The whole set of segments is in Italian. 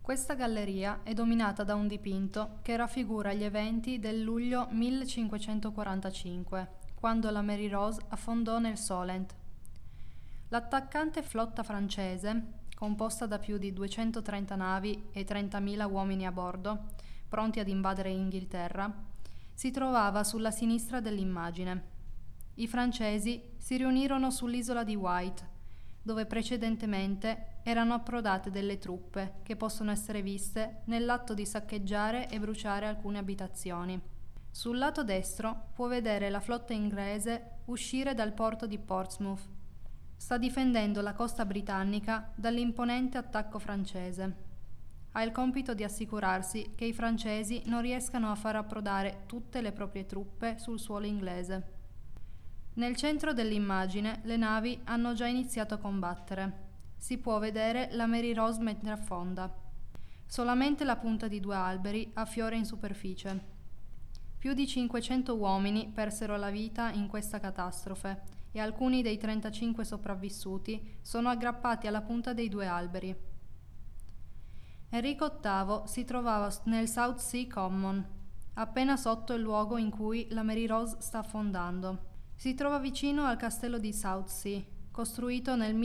Questa galleria è dominata da un dipinto che raffigura gli eventi del luglio 1545, quando la Mary Rose affondò nel Solent. L'attaccante flotta francese, composta da più di 230 navi e 30.000 uomini a bordo, pronti ad invadere Inghilterra, si trovava sulla sinistra dell'immagine. I francesi si riunirono sull'isola di Wight, dove precedentemente erano approdate delle truppe che possono essere viste nell'atto di saccheggiare e bruciare alcune abitazioni. Sul lato destro può vedere la flotta inglese uscire dal porto di Portsmouth. Sta difendendo la costa britannica dall'imponente attacco francese. Ha il compito di assicurarsi che i francesi non riescano a far approdare tutte le proprie truppe sul suolo inglese. Nel centro dell'immagine le navi hanno già iniziato a combattere. Si può vedere la Mary Rose mentre affonda. Solamente la punta di 2 alberi affiora in superficie. Più di 500 uomini persero la vita in questa catastrofe e alcuni dei 35 sopravvissuti sono aggrappati alla punta dei 2 alberi. Enrico VIII si trovava nel South Sea Common, appena sotto il luogo in cui la Mary Rose sta affondando. Si trova vicino al castello di Southsea, costruito nel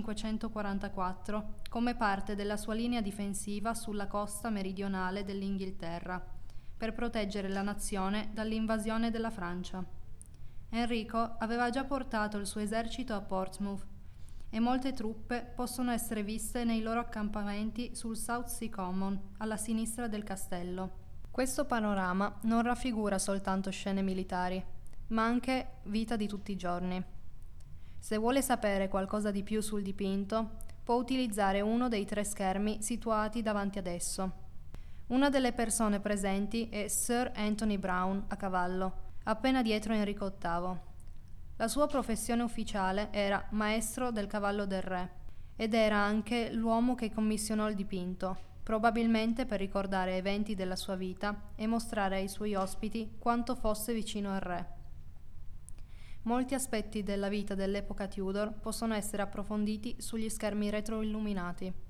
1544 come parte della sua linea difensiva sulla costa meridionale dell'Inghilterra, per proteggere la nazione dall'invasione della Francia. Enrico aveva già portato il suo esercito a Portsmouth e molte truppe possono essere viste nei loro accampamenti sul Southsea Common, alla sinistra del castello. Questo panorama non raffigura soltanto scene militari, ma anche vita di tutti i giorni. Se vuole sapere qualcosa di più sul dipinto, può utilizzare uno dei 3 schermi situati davanti ad esso. Una delle persone presenti è Sir Anthony Browne a cavallo, appena dietro Enrico VIII. La sua professione ufficiale era maestro del cavallo del re ed era anche l'uomo che commissionò il dipinto, probabilmente per ricordare eventi della sua vita e mostrare ai suoi ospiti quanto fosse vicino al re. Molti aspetti della vita dell'epoca Tudor possono essere approfonditi sugli schermi retroilluminati.